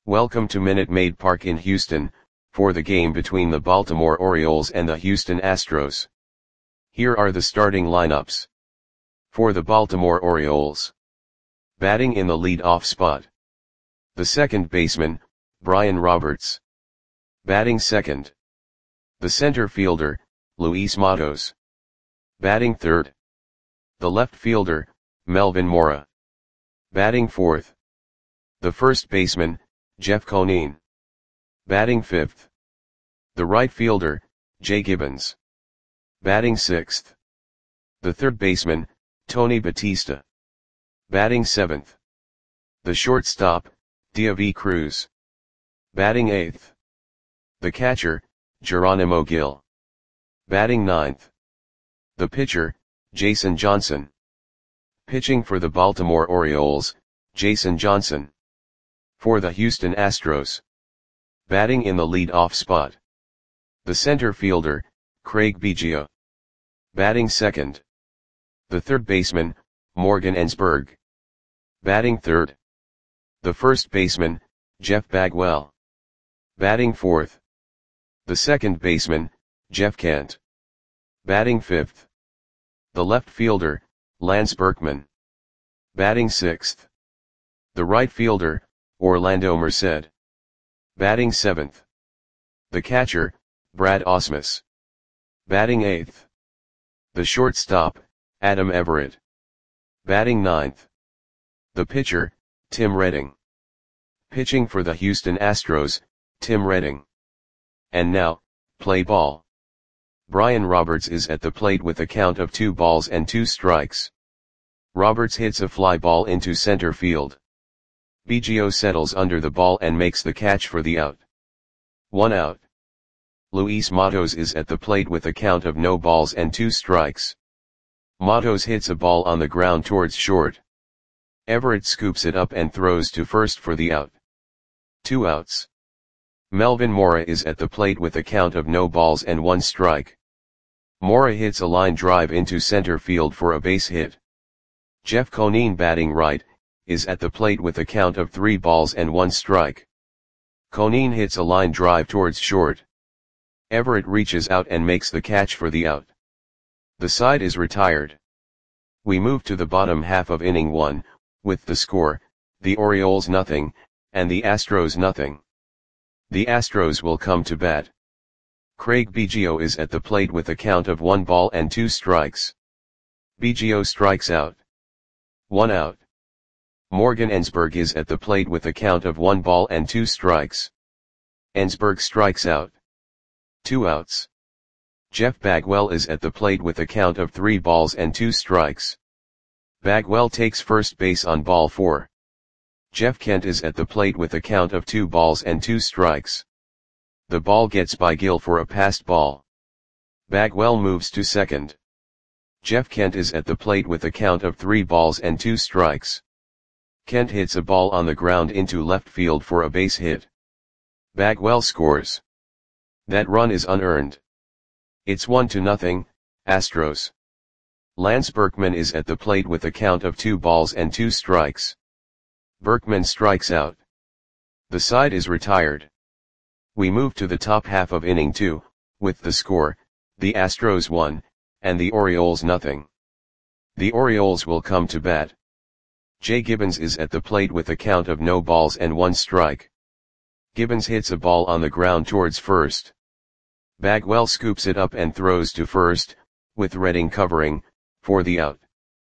Welcome to Minute Maid Park in Houston, for the game between the Baltimore Orioles and the Houston Astros. Here are the starting lineups. For the Baltimore Orioles. Batting in the lead-off spot. The second baseman, Brian Roberts. Batting second. The center fielder, Luis Matos. Batting third. The left fielder, Melvin Mora. Batting fourth. The first baseman, Jeff Conine. Batting fifth. The right fielder, Jay Gibbons. Batting sixth. The third baseman, Tony Batista. Batting seventh. The shortstop, Deivi Cruz. Batting eighth. The catcher, Geronimo Gil. Batting ninth. The pitcher, Jason Johnson. Pitching for the Baltimore Orioles, Jason Johnson. For the Houston Astros. Batting in the lead-off spot. The center fielder, Craig Biggio. Batting second. The third baseman, Morgan Ensberg. Batting third. The first baseman, Jeff Bagwell. Batting fourth. The second baseman, Jeff Kent. Batting fifth. The left fielder, Lance Berkman. Batting sixth. The right fielder, Orlando Merced. Batting seventh. The catcher, Brad Ausmus. Batting eighth. The shortstop, Adam Everett. Batting ninth. The pitcher, Tim Redding. Pitching for the Houston Astros, Tim Redding. And now, play ball. Brian Roberts is at the plate with a count of 2 balls and 2 strikes. Roberts hits a fly ball into center field. Biggio settles under the ball and makes the catch for the out. 1 out. Luis Matos is at the plate with a count of no balls and 2 strikes. Matos hits a ball on the ground towards short. Everett scoops it up and throws to first for the out. 2 outs. Melvin Mora is at the plate with a count of no balls and 1 strike. Mora hits a line drive into center field for a base hit. Jeff Conine, batting right, is at the plate with a count of 3 balls and 1 strike. Conine hits a line drive towards short. Everett reaches out and makes the catch for the out. The side is retired. We move to the bottom half of inning 1, with the score, the Orioles nothing, and the Astros nothing. The Astros will come to bat. Craig Biggio is at the plate with a count of 1 ball and 2 strikes. Biggio strikes out. 1 out. Morgan Ensberg is at the plate with a count of 1 ball and 2 strikes. Ensberg strikes out. 2 outs. Jeff Bagwell is at the plate with a count of 3 balls and 2 strikes. Bagwell takes first base on ball 4. Jeff Kent is at the plate with a count of 2 balls and 2 strikes. The ball gets by Gil for a passed ball. Bagwell moves to second. Jeff Kent is at the plate with a count of 3 balls and 2 strikes. Kent hits a ball on the ground into left field for a base hit. Bagwell scores. That run is unearned. It's 1-0, Astros. Lance Berkman is at the plate with a count of 2 balls and 2 strikes. Berkman strikes out. The side is retired. We move to the top half of inning 2, with the score, the Astros 1, and the Orioles nothing. The Orioles will come to bat. Jay Gibbons is at the plate with a count of no balls and 1 strike. Gibbons hits a ball on the ground towards first. Bagwell scoops it up and throws to first, with Redding covering, for the out.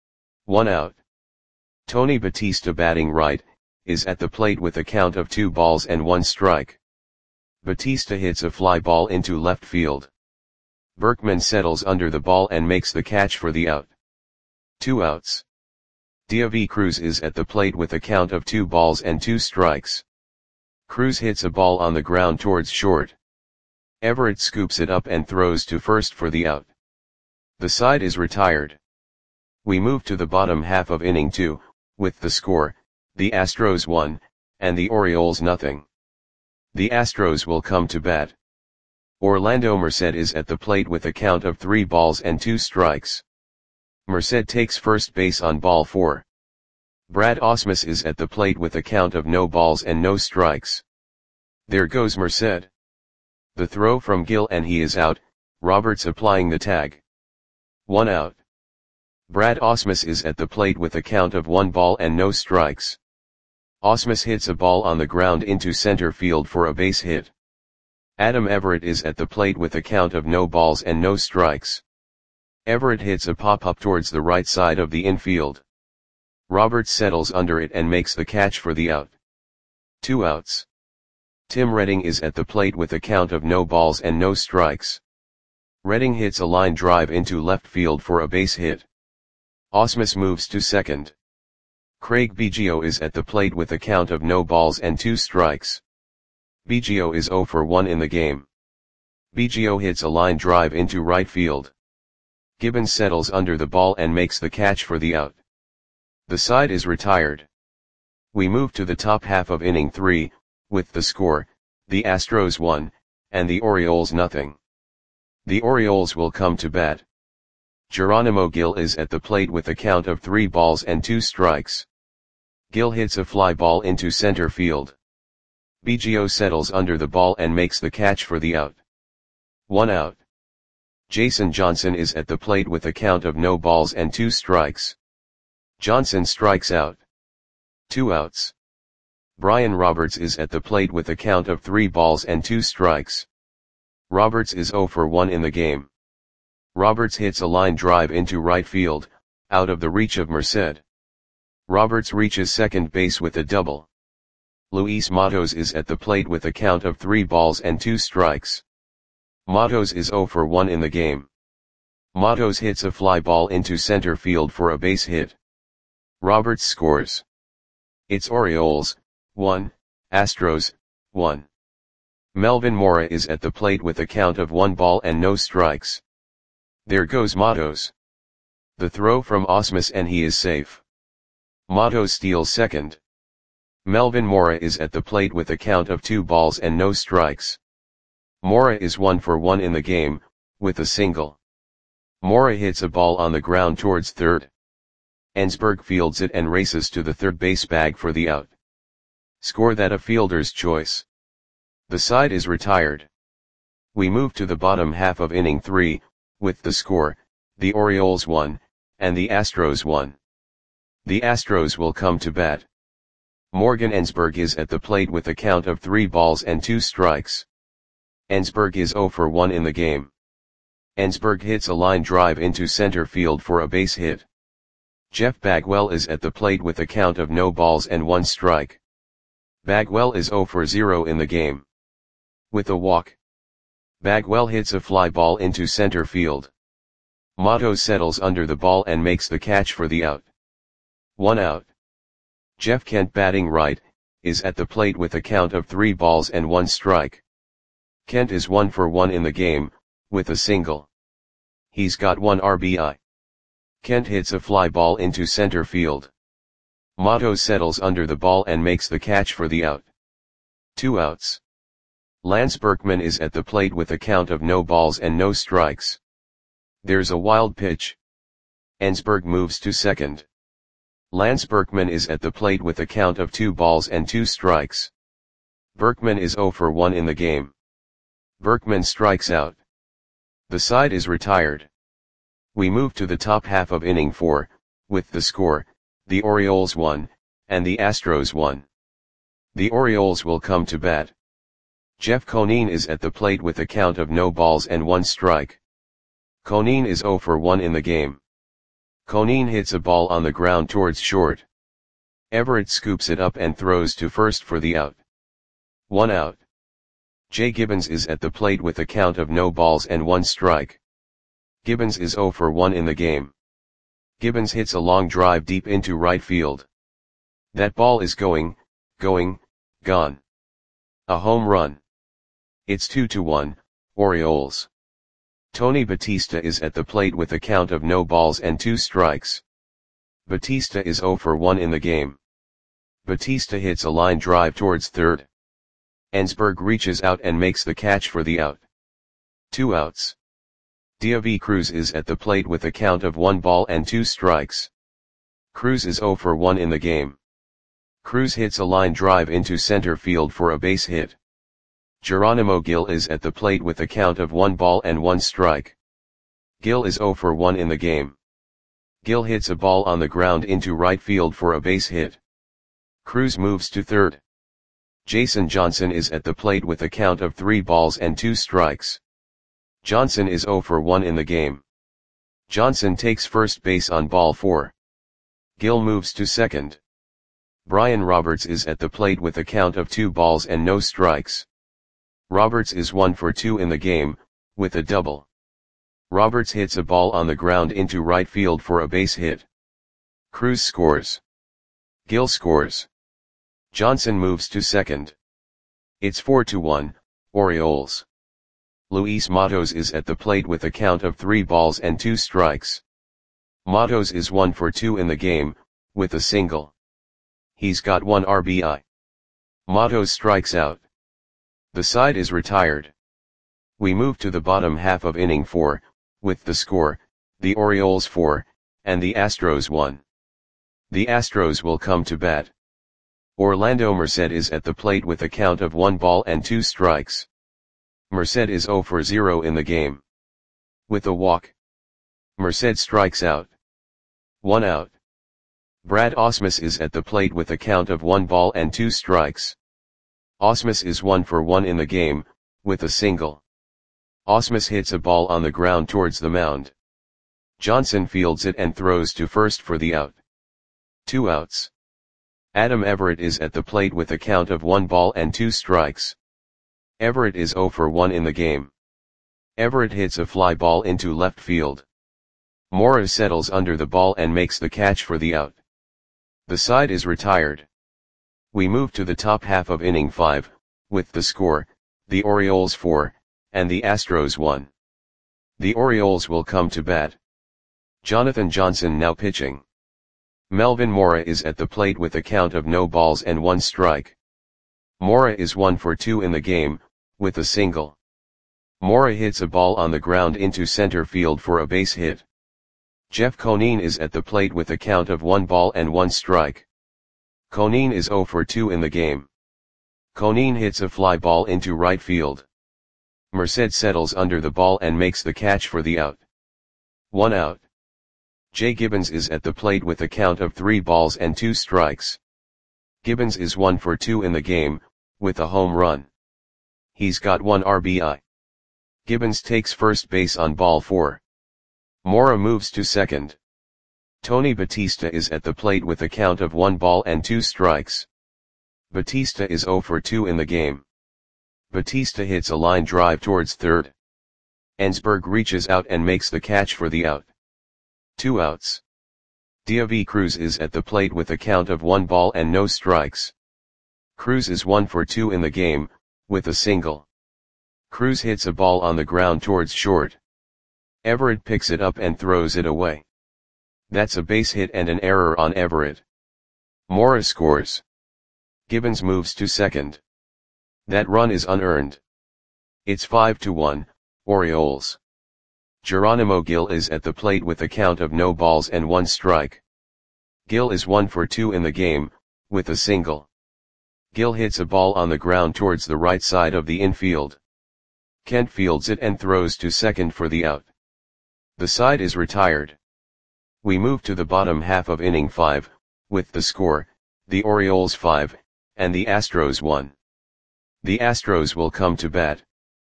1 out. Tony Batista, batting right, is at the plate with a count of 2 balls and 1 strike. Batista hits a fly ball into left field. Berkman settles under the ball and makes the catch for the out. 2 outs. Deivi Cruz is at the plate with a count of 2 balls and 2 strikes. Cruz hits a ball on the ground towards short. Everett scoops it up and throws to first for the out. The side is retired. We move to the bottom half of inning 2, with the score, the Astros 1, and the Orioles nothing. The Astros will come to bat. Orlando Merced is at the plate with a count of 3 balls and 2 strikes. Merced takes first base on ball 4. Brad Ausmus is at the plate with a count of no balls and no strikes. There goes Merced. The throw from Gill and he is out, Roberts applying the tag. 1 out. Brad Ausmus is at the plate with a count of 1 ball and no strikes. Ausmus hits a ball on the ground into center field for a base hit. Adam Everett is at the plate with a count of no balls and no strikes. Everett hits a pop-up towards the right side of the infield. Roberts settles under it and makes the catch for the out. 2 outs. Tim Redding is at the plate with a count of no balls and no strikes. Redding hits a line drive into left field for a base hit. Ausmus moves to second. Craig Biggio is at the plate with a count of no balls and 2 strikes. Biggio is 0 for 1 in the game. Biggio hits a line drive into right field. Gibbons settles under the ball and makes the catch for the out. The side is retired. We move to the top half of inning 3, with the score, the Astros 1, and the Orioles nothing. The Orioles will come to bat. Geronimo Gil is at the plate with a count of 3 balls and 2 strikes. Gil hits a fly ball into center field. Biggio settles under the ball and makes the catch for the out. 1 out. Jason Johnson is at the plate with a count of no balls and 2 strikes. Johnson strikes out. 2 outs. Brian Roberts is at the plate with a count of 3 balls and 2 strikes. Roberts is 0 for 1 in the game. Roberts hits a line drive into right field, out of the reach of Merced. Roberts reaches second base with a double. Luis Matos is at the plate with a count of 3 balls and 2 strikes. Matos is 0 for 1 in the game. Matos hits a fly ball into center field for a base hit. Roberts scores. It's Orioles, 1, Astros, 1. Melvin Mora is at the plate with a count of 1 ball and no strikes. There goes Matos. The throw from Ausmus and he is safe. Matos steals second. Melvin Mora is at the plate with a count of 2 balls and no strikes. Mora is 1 for 1 in the game, with a single. Mora hits a ball on the ground towards third. Ensberg fields it and races to the third base bag for the out. Score that a fielder's choice. The side is retired. We move to the bottom half of inning 3, with the score, the Orioles 1, and the Astros 1. The Astros will come to bat. Morgan Ensberg is at the plate with a count of 3 balls and 2 strikes. Ensberg is 0 for 1 in the game. Ensberg hits a line drive into center field for a base hit. Jeff Bagwell is at the plate with a count of no balls and 1 strike. Bagwell is 0 for 0 in the game. With a walk. Bagwell hits a fly ball into center field. Matos settles under the ball and makes the catch for the out. 1 out. Jeff Kent batting right, is at the plate with a count of 3 balls and 1 strike. Kent is 1 for 1 in the game, with a single. He's got 1 RBI. Kent hits a fly ball into center field. Matos settles under the ball and makes the catch for the out. 2 outs. Lance Berkman is at the plate with a count of no balls and no strikes. There's a wild pitch. Ensberg moves to second. Lance Berkman is at the plate with a count of 2 balls and 2 strikes. Berkman is 0 for 1 in the game. Berkman strikes out. The side is retired. We move to the top half of inning 4, with the score, the Orioles 1, and the Astros 1. The Orioles will come to bat. Jeff Conine is at the plate with a count of no balls and 1 strike. Conine is 0 for 1 in the game. Conine hits a ball on the ground towards short. Everett scoops it up and throws to first for the out. 1 out. Jay Gibbons is at the plate with a count of no balls and 1 strike. Gibbons is 0 for 1 in the game. Gibbons hits a long drive deep into right field. That ball is gone. A home run. It's 2-1, Orioles. Tony Batista is at the plate with a count of no balls and 2 strikes. Batista is 0 for 1 in the game. Batista hits a line drive towards third. Ensberg reaches out and makes the catch for the out. 2 outs. Deivi Cruz is at the plate with a count of 1 ball and 2 strikes. Cruz is 0 for 1 in the game. Cruz hits a line drive into center field for a base hit. Geronimo Gil is at the plate with a count of 1 ball and 1 strike. Gil is 0 for 1 in the game. Gil hits a ball on the ground into right field for a base hit. Cruz moves to third. Jason Johnson is at the plate with a count of 3 balls and 2 strikes. Johnson is 0 for 1 in the game. Johnson takes first base on ball 4. Gil moves to second. Brian Roberts is at the plate with a count of 2 balls and no strikes. Roberts is 1 for 2 in the game, with a double. Roberts hits a ball on the ground into right field for a base hit. Cruz scores. Gil scores. Johnson moves to second. It's 4-1, Orioles. Luis Matos is at the plate with a count of 3 balls and 2 strikes. Matos is 1 for 2 in the game, with a single. He's got 1 RBI. Matos strikes out. The side is retired. We move to the bottom half of inning 4, with the score, the Orioles 4, and the Astros 1. The Astros will come to bat. Orlando Merced is at the plate with a count of 1 ball and 2 strikes. Merced is 0 for 0 in the game. With a walk. Merced strikes out. 1 out. Brad Ausmus is at the plate with a count of 1 ball and 2 strikes. Ausmus is 1 for 1 in the game, with a single. Ausmus hits a ball on the ground towards the mound. Johnson fields it and throws to first for the out. 2 outs. Adam Everett is at the plate with a count of 1 ball and 2 strikes. Everett is 0 for 1 in the game. Everett hits a fly ball into left field. Mora settles under the ball and makes the catch for the out. The side is retired. We move to the top half of inning 5, with the score, the Orioles 4, and the Astros 1. The Orioles will come to bat. Jonathan Johnson now pitching. Melvin Mora is at the plate with a count of no balls and 1 strike. Mora is 1 for 2 in the game, with a single. Mora hits a ball on the ground into center field for a base hit. Jeff Conine is at the plate with a count of 1 ball and 1 strike. Conine is 0 for 2 in the game. Conine hits a fly ball into right field. Merced settles under the ball and makes the catch for the out. 1 out. Jay Gibbons is at the plate with a count of 3 balls and 2 strikes. Gibbons is 1 for 2 in the game, with a home run. He's got 1 RBI. Gibbons takes first base on ball 4. Mora moves to second. Tony Batista is at the plate with a count of 1 ball and 2 strikes. Batista is 0 for 2 in the game. Batista hits a line drive towards third. Ensberg reaches out and makes the catch for the out. 2 outs. Deivi Cruz is at the plate with a count of 1 ball and no strikes. Cruz is 1 for 2 in the game, with a single. Cruz hits a ball on the ground towards short. Everett picks it up and throws it away. That's a base hit and an error on Everett. Mora scores. Gibbons moves to second. That run is unearned. It's 5-1, Orioles. Geronimo Gil is at the plate with a count of no balls and 1 strike. Gil is 1 for 2 in the game, with a single. Gil hits a ball on the ground towards the right side of the infield. Kent fields it and throws to second for the out. The side is retired. We move to the bottom half of inning 5, with the score, the Orioles 5, and the Astros 1. The Astros will come to bat.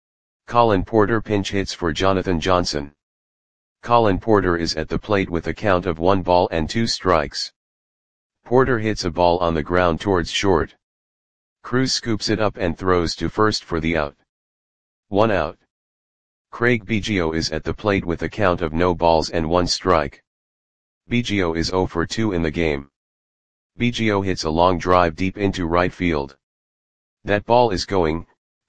Colin Porter pinch hits for Jonathan Johnson. Colin Porter is at the plate with a count of 1 ball and 2 strikes. Porter hits a ball on the ground towards short. Cruz scoops it up and throws to first for the out. 1 out. Craig Biggio is at the plate with a count of no balls and 1 strike. Biggio is 0 for 2 in the game. Biggio hits a long drive deep into right field. That ball is going,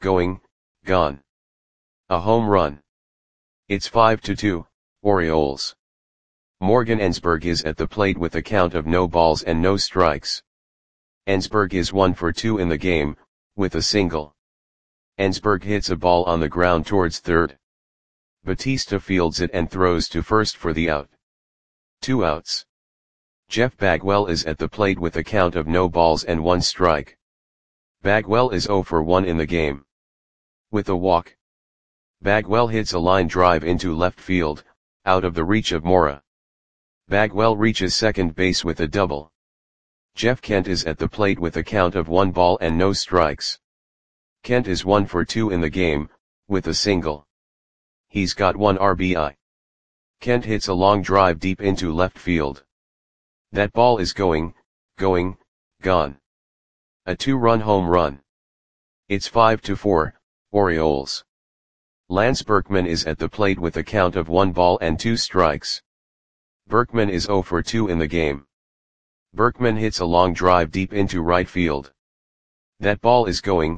gone. A home run. It's 5-2, Orioles. Morgan Ensberg is at the plate with a count of no balls and no strikes. Ensberg is 1 for 2 in the game, with a single. Ensberg hits a ball on the ground towards third. Batista fields it and throws to first for the out. 2 outs. Jeff Bagwell is at the plate with a count of no balls and 1 strike. Bagwell is 0 for 1 in the game. With a walk, Bagwell hits a line drive into left field, out of the reach of Mora. Bagwell reaches second base with a double. Jeff Kent is at the plate with a count of 1 ball and no strikes. Kent is 1 for 2 in the game, with a single. He's got 1 RBI. Kent hits a long drive deep into left field. That ball is going, gone. A 2-run home run. It's 5-4, Orioles. Lance Berkman is at the plate with a count of 1 ball and 2 strikes. Berkman is 0 for 2 in the game. Berkman hits a long drive deep into right field. That ball is going,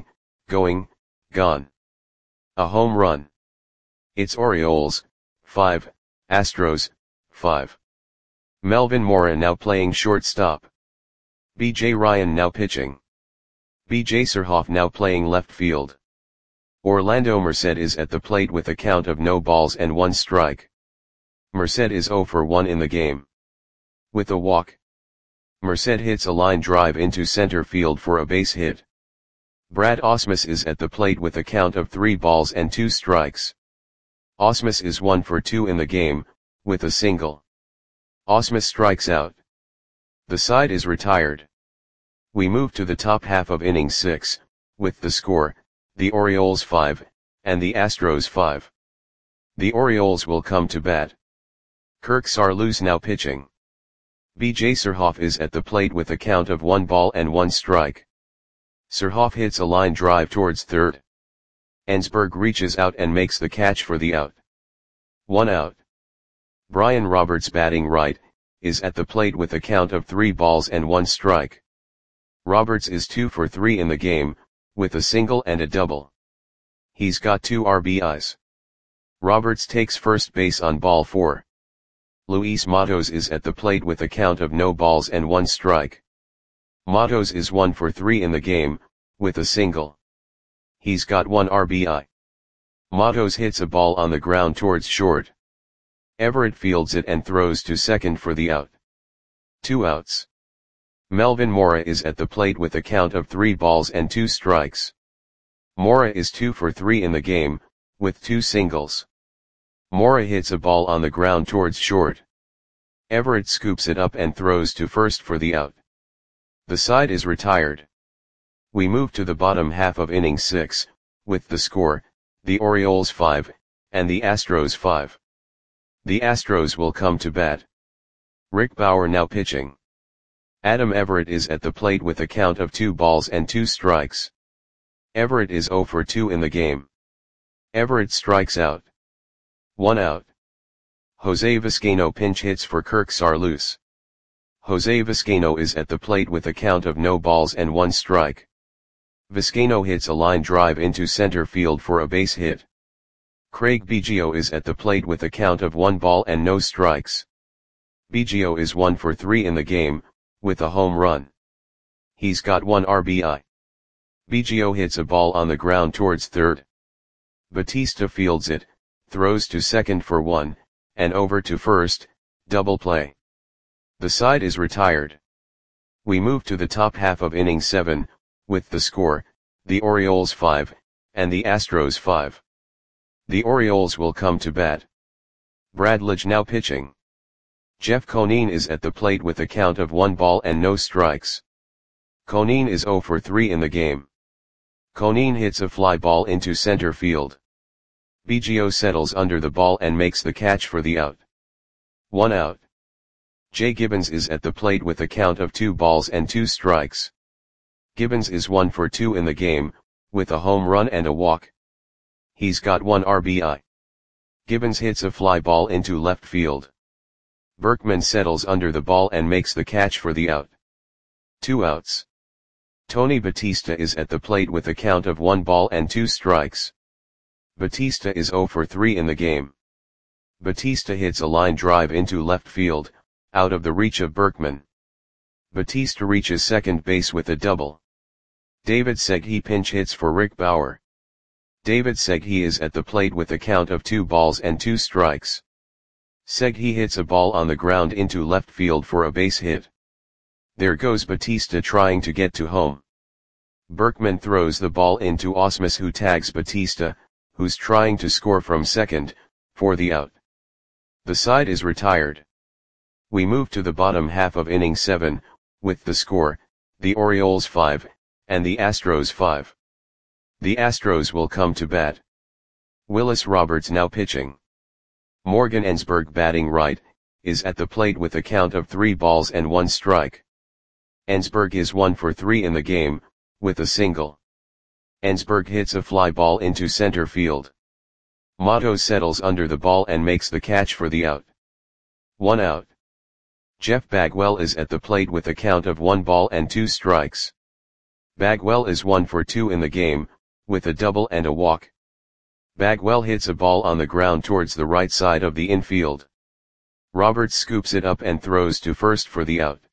gone. A home run. It's Orioles, 5, Astros, 5. Melvin Mora now playing shortstop. B.J. Ryan now pitching. B.J. Surhoff now playing left field. Orlando Merced is at the plate with a count of no balls and 1 strike. Merced is 0 for 1 in the game. With a walk, Merced hits a line drive into center field for a base hit. Brad Ausmus is at the plate with a count of 3 balls and 2 strikes. Ausmus is 1 for 2 in the game, with a single. Ausmus strikes out. The side is retired. We move to the top half of inning 6, with the score, the Orioles 5, and the Astros 5. The Orioles will come to bat. Kirk Saarloos now pitching. B.J. Surhoff is at the plate with a count of 1 ball and 1 strike. Surhoff hits a line drive towards third. Ensberg reaches out and makes the catch for the out. 1 out. Brian Roberts batting right, is at the plate with a count of 3 balls and 1 strike. Roberts is 2 for 3 in the game, with a single and a double. He's got 2 RBIs. Roberts takes first base on ball 4. Luis Matos is at the plate with a count of no balls and 1 strike. Matos is 1 for 3 in the game, with a single. He's got 1 RBI. Matos hits a ball on the ground towards short. Everett fields it and throws to second for the out. 2 outs. Melvin Mora is at the plate with a count of 3 balls and 2 strikes. Mora is 2 for 3 in the game, with 2 singles. Mora hits a ball on the ground towards short. Everett scoops it up and throws to first for the out. The side is retired. We move to the bottom half of inning 6, with the score, the Orioles 5, and the Astros 5. The Astros will come to bat. Rick Bauer now pitching. Adam Everett is at the plate with a count of 2 balls and 2 strikes. Everett is 0 for 2 in the game. Everett strikes out. 1 out. Jose Vizcaino pinch hits for Kirk Saarloos. Jose Vizcaino is at the plate with a count of no balls and 1 strike. Vizcaino hits a line drive into center field for a base hit. Craig Biggio is at the plate with a count of 1 ball and no strikes. Biggio is 1 for 3 in the game, with a home run. He's got 1 RBI. Biggio hits a ball on the ground towards third. Batista fields it, throws to second for 1, and over to first, double play. The side is retired. We move to the top half of inning 7, with the score, the Orioles 5, and the Astros 5. The Orioles will come to bat. Brad Lidge now pitching. Jeff Conine is at the plate with a count of 1 ball and no strikes. Conine is 0 for 3 in the game. Conine hits a fly ball into center field. Biggio settles under the ball and makes the catch for the out. 1 out. Jay Gibbons is at the plate with a count of 2 balls and 2 strikes. Gibbons is 1 for 2 in the game, with a home run and a walk. He's got 1 RBI. Gibbons hits a fly ball into left field. Berkman settles under the ball and makes the catch for the out. 2 outs. Tony Batista is at the plate with a count of 1 ball and 2 strikes. Batista is 0 for 3 in the game. Batista hits a line drive into left field, out of the reach of Berkman. Batista reaches second base with a double. David Segui pinch hits for Rick Bauer. David Segui is at the plate with a count of 2 balls and 2 strikes. Segui hits a ball on the ground into left field for a base hit. There goes Batista trying to get to home. Berkman throws the ball into Ausmus, who tags Batista, who's trying to score from second, for the out. The side is retired. We move to the bottom half of inning 7, with the score, the Orioles 5, and the Astros 5. The Astros will come to bat. Willis Roberts now pitching. Morgan Ensberg batting right, is at the plate with a count of 3 balls and 1 strike. Ensberg is 1 for 3 in the game, with a single. Ensberg hits a fly ball into center field. Matos settles under the ball and makes the catch for the out. 1 out. Jeff Bagwell is at the plate with a count of 1 ball and 2 strikes. Bagwell is 1 for 2 in the game, with a double and a walk. Bagwell hits a ball on the ground towards the right side of the infield. Roberts scoops it up and throws to first for the out.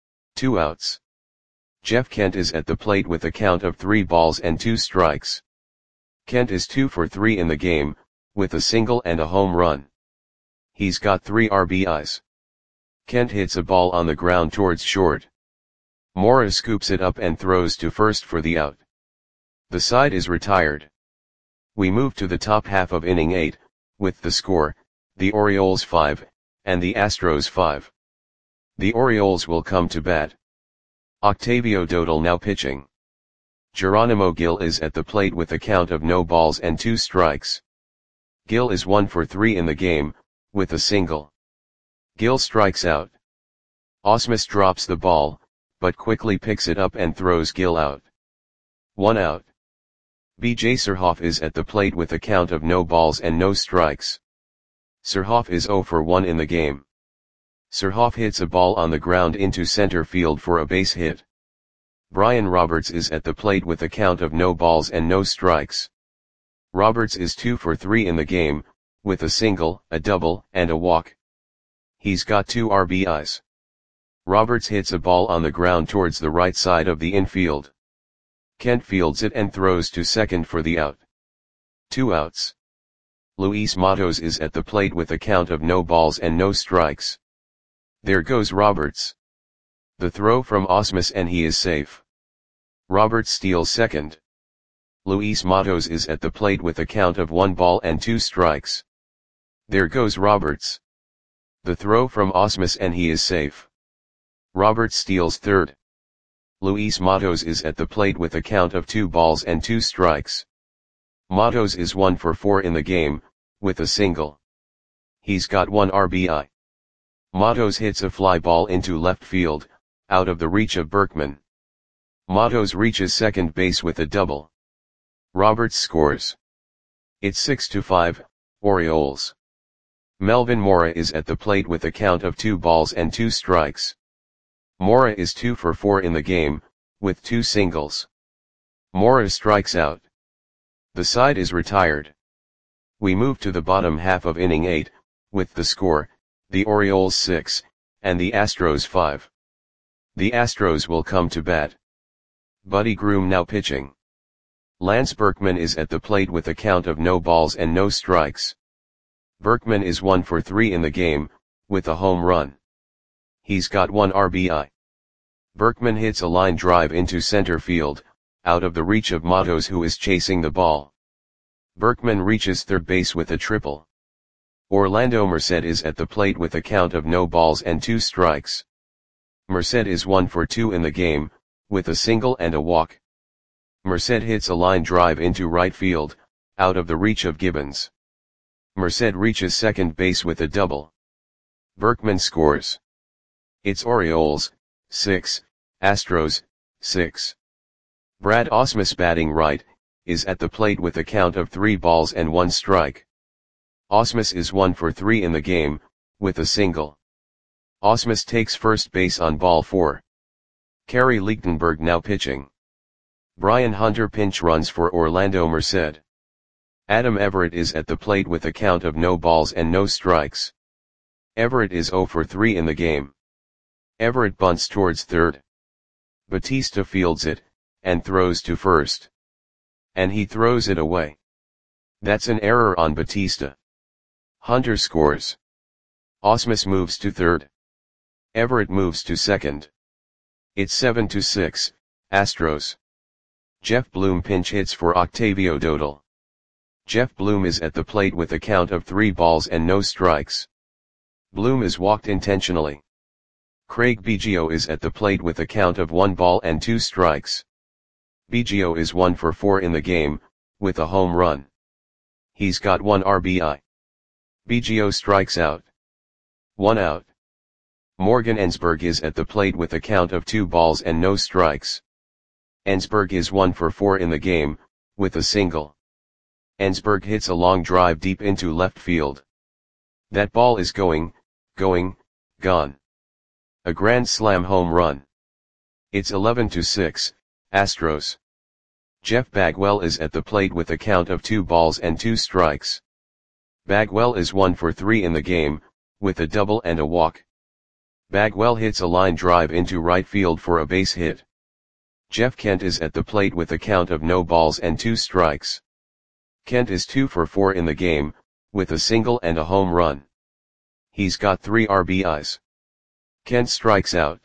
2 outs. Jeff Kent is at the plate with a count of 3 balls and 2 strikes. Kent is 2 for 3 in the game, with a single and a home run. He's got 3 RBIs. Kent hits a ball on the ground towards short. Mora scoops it up and throws to first for the out. The side is retired. We move to the top half of inning 8, with the score, the Orioles 5, and the Astros 5. The Orioles will come to bat. Octavio Dotel now pitching. Geronimo Gil is at the plate with a count of no balls and 2 strikes. Gil is 1 for 3 in the game, with a single. Gil strikes out. Ausmus drops the ball, but quickly picks it up and throws Gil out. 1 out. B.J. Surhoff is at the plate with a count of no balls and no strikes. Surhoff is 0 for 1 in the game. Surhoff hits a ball on the ground into center field for a base hit. Brian Roberts is at the plate with a count of no balls and no strikes. Roberts is 2 for 3 in the game, with a single, a double, and a walk. He's got 2 RBIs. Roberts hits a ball on the ground towards the right side of the infield. Kent fields it and throws to second for the out. 2 outs. Luis Matos is at the plate with a count of no balls and no strikes. There goes Roberts. The throw from Ausmus and he is safe. Roberts steals second. Luis Matos is at the plate with a count of 1 ball and 2 strikes. There goes Roberts. The throw from Ausmus and he is safe. Roberts steals third. Luis Matos is at the plate with a count of 2 balls and 2 strikes. Matos is 1 for 4 in the game, with a single. He's got 1 RBI. Matos hits a fly ball into left field, out of the reach of Berkman. Matos reaches second base with a double. Roberts scores. It's 6-5, Orioles. Melvin Mora is at the plate with a count of 2 balls and 2 strikes. Mora is 2 for 4 in the game, with 2 singles. Mora strikes out. The side is retired. We move to the bottom half of inning 8, with the score, the Orioles 6, and the Astros 5. The Astros will come to bat. Buddy Groom now pitching. Lance Berkman is at the plate with a count of no balls and no strikes. Berkman is 1 for 3 in the game, with a home run. He's got 1 RBI. Berkman hits a line drive into center field, out of the reach of Matos, who is chasing the ball. Berkman reaches third base with a triple. Orlando Merced is at the plate with a count of no balls and 2 strikes. Merced is 1 for 2 in the game, with a single and a walk. Merced hits a line drive into right field, out of the reach of Gibbons. Merced reaches second base with a double. Berkman scores. It's Orioles, 6, Astros, 6. Brad Ausmus batting right, is at the plate with a count of 3 balls and 1 strike. Ausmus is 1 for 3 in the game, with a single. Ausmus takes first base on ball 4. Kerry Lichtenberg now pitching. Brian Hunter pinch runs for Orlando Merced. Adam Everett is at the plate with a count of no balls and no strikes. Everett is 0 for 3 in the game. Everett bunts towards third. Batista fields it, and throws to first. And he throws it away. That's an error on Batista. Hunter scores. Ausmus moves to third. Everett moves to second. It's 7-6, Astros. Jeff Bloom pinch hits for Octavio Dodal. Jeff Bloom is at the plate with a count of 3 balls and no strikes. Bloom is walked intentionally. Craig Biggio is at the plate with a count of 1 ball and 2 strikes. Biggio is 1 for 4 in the game, with a home run. He's got 1 RBI. Biggio strikes out. 1 out. Morgan Ensberg is at the plate with a count of 2 balls and no strikes. Ensberg is 1 for 4 in the game, with a single. Ensberg hits a long drive deep into left field. That ball is gone. A grand slam home run. It's 11-6, Astros. Jeff Bagwell is at the plate with a count of 2 balls and 2 strikes. Bagwell is 1 for 3 in the game, with a double and a walk. Bagwell hits a line drive into right field for a base hit. Jeff Kent is at the plate with a count of no balls and 2 strikes. Kent is 2 for 4 in the game, with a single and a home run. He's got 3 RBIs. Kent strikes out.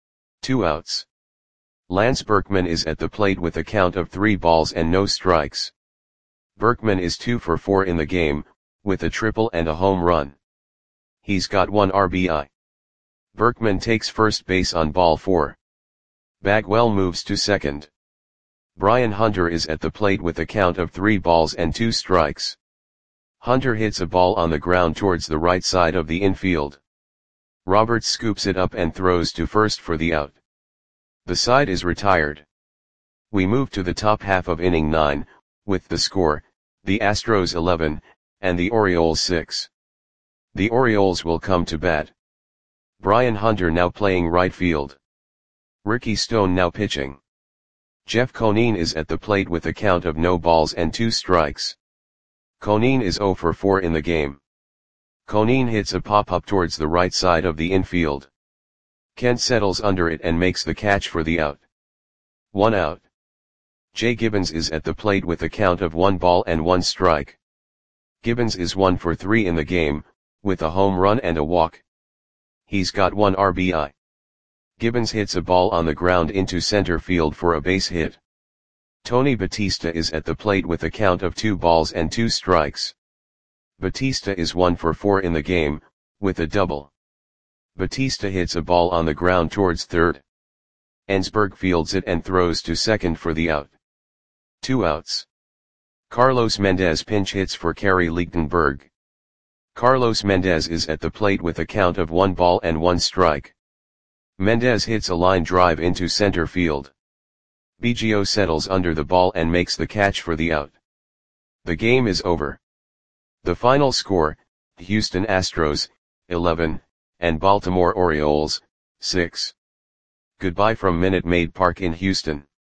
2 outs. Lance Berkman is at the plate with a count of 3 balls and no strikes. Berkman is 2 for 4 in the game, with a triple and a home run. He's got 1 RBI. Berkman takes first base on ball 4. Bagwell moves to second. Brian Hunter is at the plate with a count of 3 balls and 2 strikes. Hunter hits a ball on the ground towards the right side of the infield. Roberts scoops it up and throws to first for the out. The side is retired. We move to the top half of inning 9, with the score, the Astros 11, and the Orioles 6. The Orioles will come to bat. Brian Hunter now playing right field. Ricky Stone now pitching. Jeff Conine is at the plate with a count of no balls and 2 strikes. Conine is 0 for 4 in the game. Conine hits a pop-up towards the right side of the infield. Kent settles under it and makes the catch for the out. 1 out. Jay Gibbons is at the plate with a count of 1 ball and 1 strike. Gibbons is 1 for 3 in the game, with a home run and a walk. He's got 1 RBI. Gibbons hits a ball on the ground into center field for a base hit. Tony Batista is at the plate with a count of 2 balls and 2 strikes. Batista is 1 for 4 in the game, with a double. Batista hits a ball on the ground towards third. Ensberg fields it and throws to second for the out. 2 outs. Carlos Mendez pinch hits for Kerry Lichtenberg. Carlos Mendez is at the plate with a count of 1 ball and 1 strike. Mendez hits a line drive into center field. Biggio settles under the ball and makes the catch for the out. The game is over. The final score, Houston Astros, 11, and Baltimore Orioles, 6. Goodbye from Minute Maid Park in Houston.